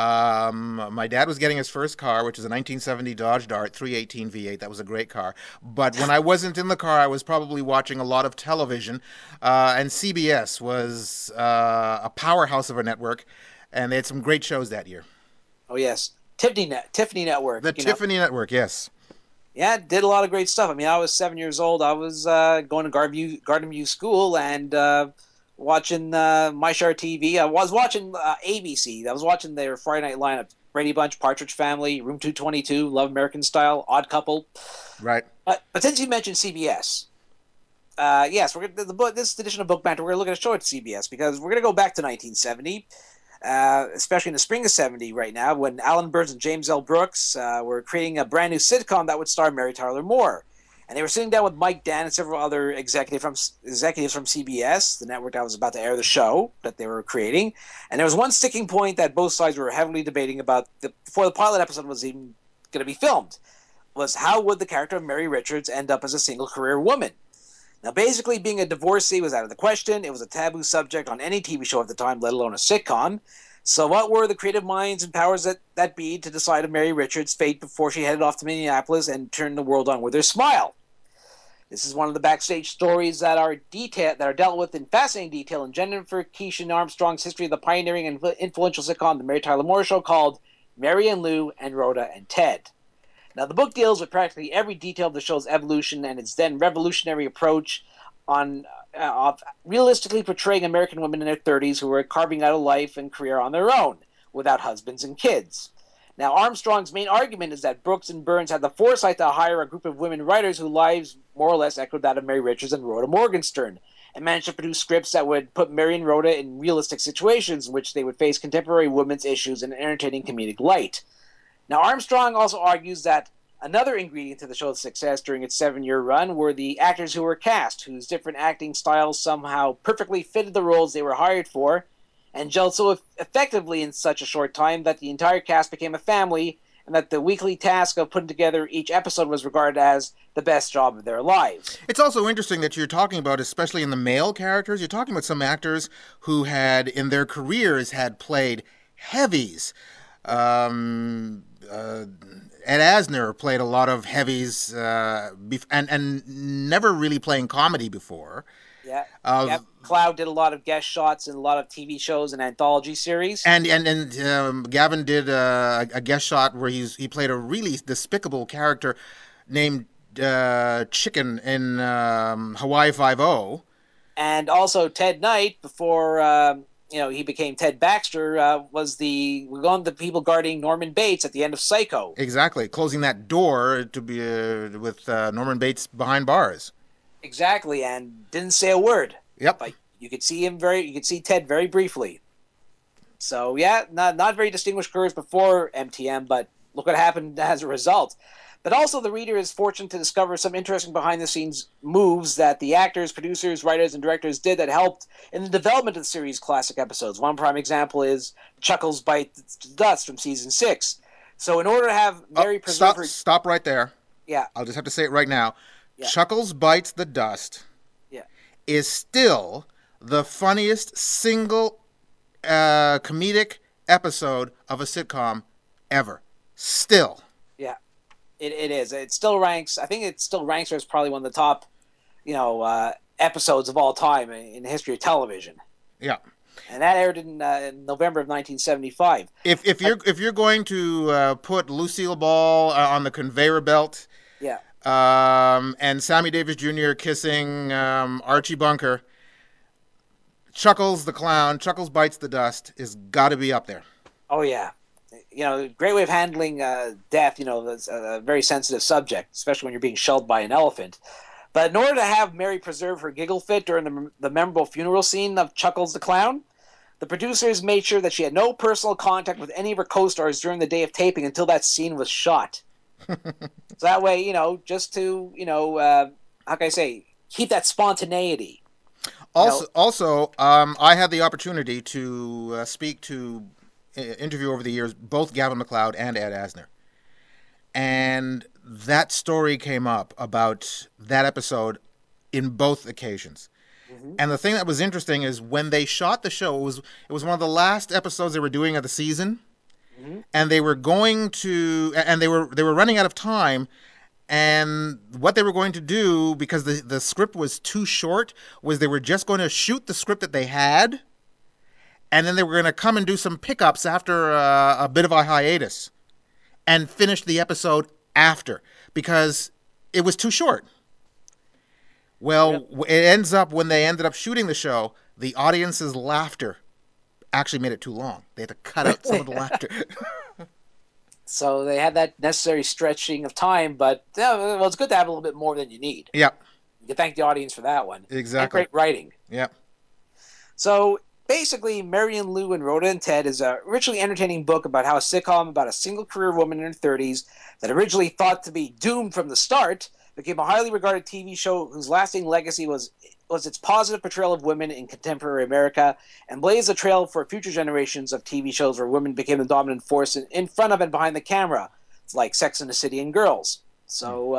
My dad was getting his first car, which is a 1970 Dodge Dart 318 V8. That was a great car. But when I wasn't in the car, I was probably watching a lot of television. And CBS was a powerhouse of a network, and they had some great shows that year. Oh, yes. Tiffany Network. The Tiffany Network, yes. Yeah, did a lot of great stuff. I mean, I was 7 years old. I was going to Garden View School and watching MyShare TV. I was watching ABC. I was watching their Friday night lineup. Brady Bunch, Partridge Family, Room 222, Love American Style, Odd Couple. Right. But since you mentioned CBS, yes, this edition of Book Banter, we're going to look at a show at CBS because we're going to go back to 1970, especially in the spring of 70 right now, when Alan Burns and James L. Brooks were creating a brand new sitcom that would star Mary Tyler Moore. And they were sitting down with Mike Dan and several other executives from CBS, the network that was about to air the show that they were creating. And there was one sticking point that both sides were heavily debating about before the pilot episode was even going to be filmed, was how would the character of Mary Richards end up as a single-career woman? Now, basically, being a divorcee was out of the question. It was a taboo subject on any TV show at the time, let alone a sitcom. So what were the creative minds and powers that be to decide on Mary Richards' fate before she headed off to Minneapolis and turned the world on with her smile? This is one of the backstage stories that are dealt with in fascinating detail in Jennifer Keeshan Armstrong's history of the pioneering and influential sitcom The Mary Tyler Moore Show, called Mary and Lou and Rhoda and Ted. Now, the book deals with practically every detail of the show's evolution and its then revolutionary approach of realistically portraying American women in their 30s who were carving out a life and career on their own, without husbands and kids. Now, Armstrong's main argument is that Brooks and Burns had the foresight to hire a group of women writers whose lives more or less echoed that of Mary Richards and Rhoda Morgenstern, and managed to produce scripts that would put Mary and Rhoda in realistic situations in which they would face contemporary women's issues in an entertaining comedic light. Now, Armstrong also argues that another ingredient to the show's success during its 7-year run were the actors who were cast, whose different acting styles somehow perfectly fitted the roles they were hired for, and gelled so effectively in such a short time that the entire cast became a family, and that the weekly task of putting together each episode was regarded as the best job of their lives. It's also interesting that you're talking about, especially in the male characters, you're talking about some actors who had, in their careers, had played heavies. Ed Asner played a lot of heavies and never really playing comedy before. Yeah. Cloud did a lot of guest shots in a lot of TV shows and anthology series. And Gavin did a guest shot where he played a really despicable character named Chicken in Hawaii Five-0. And also Ted Knight, before he became Ted Baxter, was one of the people guarding Norman Bates at the end of Psycho. Exactly, closing that door to be with Norman Bates behind bars. Exactly, and didn't say a word. Yep. But you could see Ted very briefly. So yeah, not very distinguished careers before MTM, but look what happened as a result. But also the reader is fortunate to discover some interesting behind-the-scenes moves that the actors, producers, writers, and directors did that helped in the development of the series' classic episodes. One prime example is Chuckles Bite the Dust from Season 6. So in order to have Mary preserve her... Stop right there. Yeah. I'll just have to say it right now. Yeah. Chuckles Bites the Dust is still the funniest single comedic episode of a sitcom ever. Still. Yeah. It is. It still ranks. I think it still ranks as probably one of the top, episodes of all time in the history of television. Yeah, and that aired in November of 1975. If you're going to put Lucille Ball on the conveyor belt, yeah, and Sammy Davis Jr. kissing Archie Bunker, Chuckles the Clown, Chuckles Bites the Dust is got to be up there. Oh yeah. Great way of handling death. That's a very sensitive subject, especially when you're being shelled by an elephant. But in order to have Mary preserve her giggle fit during the memorable funeral scene of Chuckles the Clown, the producers made sure that she had no personal contact with any of her co-stars during the day of taping until that scene was shot. So that way, just to, how can I say, keep that spontaneity. Also, I had the opportunity to speak to interview over the years both Gavin MacLeod and Ed Asner, and that story came up about that episode in both occasions. Mm-hmm. And the thing that was interesting is when they shot the show, it was one of the last episodes they were doing of the season, mm-hmm. and they were running out of time. And what they were going to do, because the script was too short, was they were just going to shoot the script that they had. And then they were going to come and do some pickups after a bit of a hiatus and finish the episode after because it was too short. Well, It ends up when they ended up shooting the show, the audience's laughter actually made it too long. They had to cut out some of the laughter. So they had that necessary stretching of time, but it's good to have a little bit more than you need. Yep. You can thank the audience for that one. Exactly. And great writing. Yep. So basically, Mary and Lou and Rhoda and Ted is a richly entertaining book about how a sitcom about a single career woman in her 30s that originally thought to be doomed from the start became a highly regarded TV show whose lasting legacy was its positive portrayal of women in contemporary America and blazed a trail for future generations of TV shows where women became the dominant force in front of and behind the camera. It's like Sex and the City and Girls. So,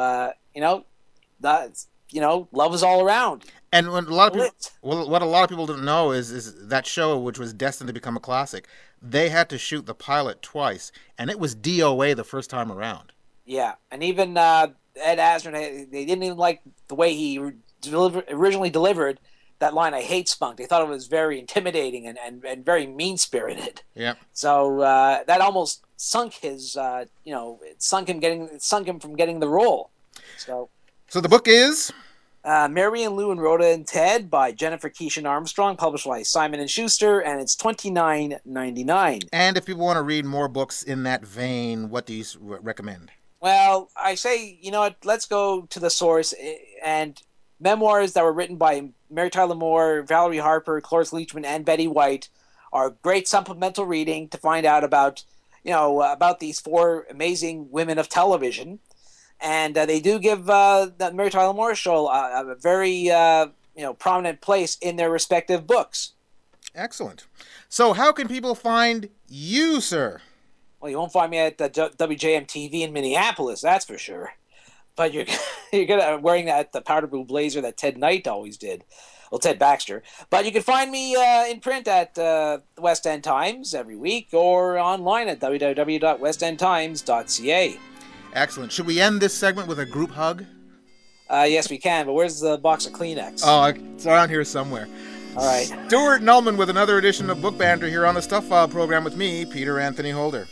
love is all around. And what a lot of people don't know is that show, which was destined to become a classic, they had to shoot the pilot twice, and it was DOA the first time around. Yeah, and even Ed Asner, they didn't even like the way he originally delivered that line, "I hate spunk." They thought it was very intimidating and very mean-spirited. Yeah. So that almost sunk his, it sunk him from getting the role. So the book is Mary and Lou and Rhoda and Ted by Jennifer Keeshan Armstrong, published by Simon & Schuster, and it's $29.99. And if people want to read more books in that vein, what do you recommend? Well, I say, let's go to the source. And memoirs that were written by Mary Tyler Moore, Valerie Harper, Cloris Leachman, and Betty White are great supplemental reading to find out about these four amazing women of television. And they do give the Mary Tyler Moore show a very prominent place in their respective books. Excellent. So how can people find you, sir? Well, you won't find me at the WJM-TV in Minneapolis, that's for sure. But you're gonna wearing the powder blue blazer that Ted Knight always did. Well, Ted Baxter. But you can find me in print at the West End Times every week or online at www.westendtimes.ca. Excellent. Should we end this segment with a group hug? Yes, we can, but where's the box of Kleenex? Oh, it's around here somewhere. All right. Stuart Nullman with another edition of Book Banter here on the Stuff File program with me, Peter Anthony Holder.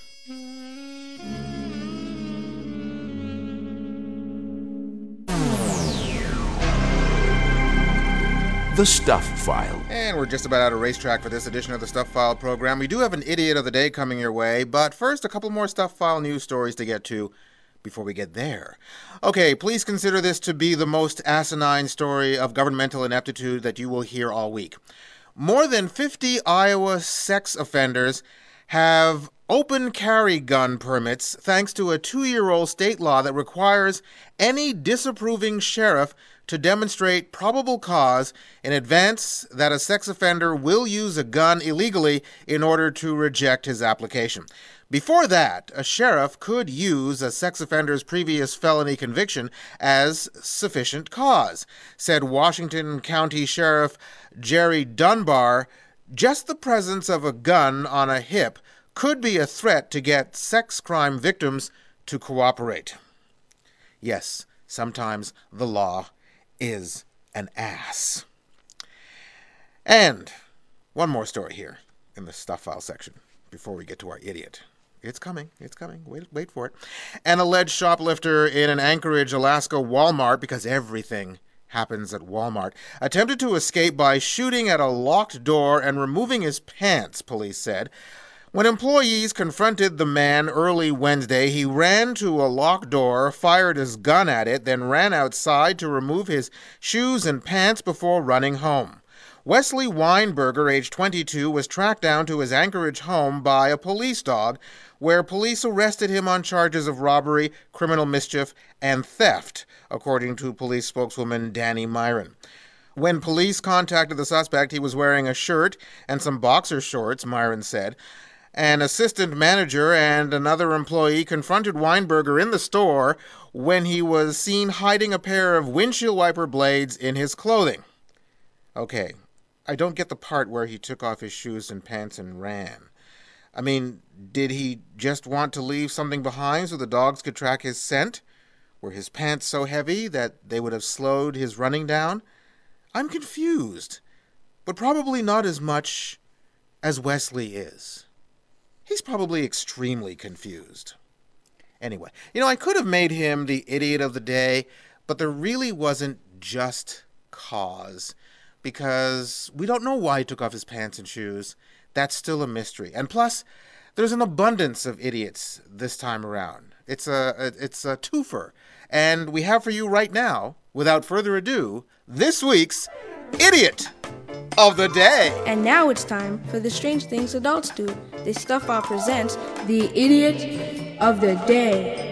The Stuff File. And we're just about out of racetrack for this edition of the Stuff File program. We do have an Idiot of the Day coming your way, but first, a couple more Stuff File news stories to get to before we get there. Okay, please consider this to be the most asinine story of governmental ineptitude that you will hear all week. More than 50 Iowa sex offenders have open carry gun permits thanks to a 2-year-old state law that requires any disapproving sheriff to demonstrate probable cause in advance that a sex offender will use a gun illegally in order to reject his application. Before that, a sheriff could use a sex offender's previous felony conviction as sufficient cause, said Washington County Sheriff Jerry Dunbar. Just the presence of a gun on a hip could be a threat to get sex crime victims to cooperate. Yes, sometimes the law is an ass. And one more story here in the Stuff File section before we get to our idiot. It's coming. Wait for it. An alleged shoplifter in an Anchorage, Alaska Walmart, because everything happens at Walmart, attempted to escape by shooting at a locked door and removing his pants, police said. When employees confronted the man early Wednesday, he ran to a locked door, fired his gun at it, then ran outside to remove his shoes and pants before running home. Wesley Weinberger, age 22, was tracked down to his Anchorage home by a police dog, where police arrested him on charges of robbery, criminal mischief, and theft, according to police spokeswoman Danny Myron. When police contacted the suspect, he was wearing a shirt and some boxer shorts, Myron said. An assistant manager and another employee confronted Weinberger in the store when he was seen hiding a pair of windshield wiper blades in his clothing. Okay, I don't get the part where he took off his shoes and pants and ran. I mean, did he just want to leave something behind so the dogs could track his scent? Were his pants so heavy that they would have slowed his running down? I'm confused, but probably not as much as Wesley is. He's probably extremely confused. Anyway, I could have made him the idiot of the day, but there really wasn't just cause, because we don't know why he took off his pants and shoes. That's still a mystery. And plus, there's an abundance of idiots this time around. It's a twofer. And we have for you right now, without further ado, this week's Idiot of the Day. And now it's time for the strange things adults do. The Stuff File presents the Idiot of the Day.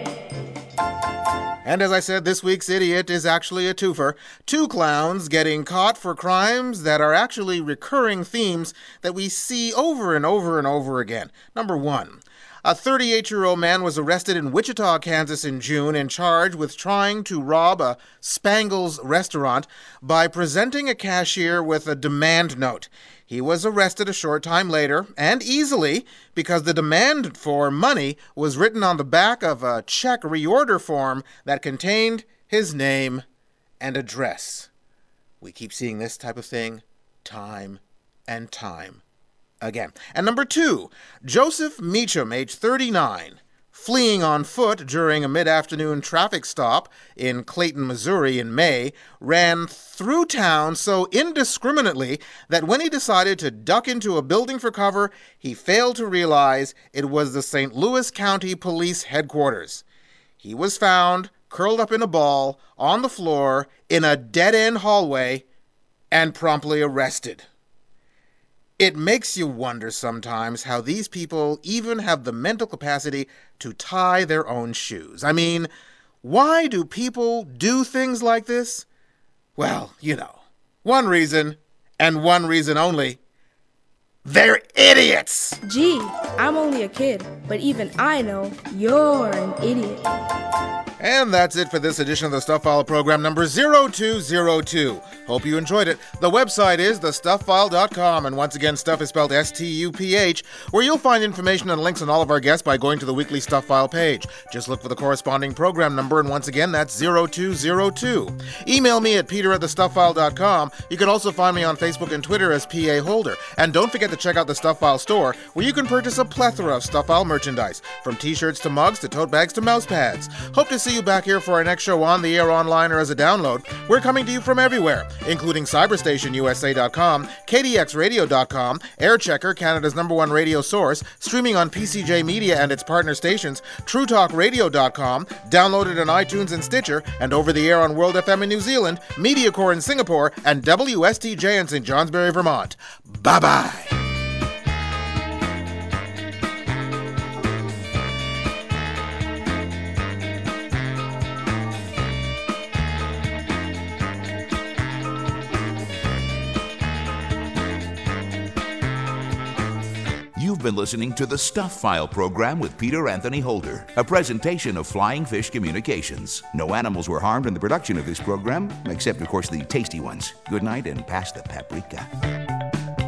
And as I said, this week's idiot is actually a twofer. 2 clowns getting caught for crimes that are actually recurring themes that we see over and over and over again. Number 1. A 38-year-old man was arrested in Wichita, Kansas in June and charged with trying to rob a Spangles restaurant by presenting a cashier with a demand note. He was arrested a short time later, and easily, because the demand for money was written on the back of a check reorder form that contained his name and address. We keep seeing this type of thing time and time again. And number 2, Joseph Meacham, age 39, fleeing on foot during a mid-afternoon traffic stop in Clayton, Missouri in May, ran through town so indiscriminately that when he decided to duck into a building for cover, he failed to realize it was the St. Louis County Police Headquarters. He was found curled up in a ball on the floor in a dead-end hallway and promptly arrested. It makes you wonder sometimes how these people even have the mental capacity to tie their own shoes. I mean, why do people do things like this? Well, one reason, and one reason only. They're idiots! Gee, I'm only a kid, but even I know you're an idiot. And that's it for this edition of the Stuff File program number 0202. Hope you enjoyed it. The website is thestufffile.com, and once again, stuff is spelled S-T-U-P-H, where you'll find information and links on all of our guests by going to the weekly Stuff File page. Just look for the corresponding program number, and once again, that's 0202. Email me at peter@thestufffile.com. You can also find me on Facebook and Twitter as P.A. Holder. And don't forget to check out the Stuff File store, where you can purchase a plethora of Stuff File merchandise, from t-shirts to mugs to tote bags to mouse pads. Hope to see you back here for our next show on the air, online, or as a download. We're coming to you from everywhere, including CyberstationUSA.com, KDXRadio.com, Airchecker, Canada's #1 radio source, streaming on PCJ Media and its partner stations, TrueTalkRadio.com, downloaded on iTunes and Stitcher, and over the air on World FM in New Zealand, MediaCore in Singapore, and WSTJ in St. Johnsbury, Vermont. Bye-bye. You've been listening to the Stuff File program with Peter Anthony Holder, a presentation of Flying Fish Communications. No animals were harmed in the production of this program, except, of course, the tasty ones. Good night and pass the paprika.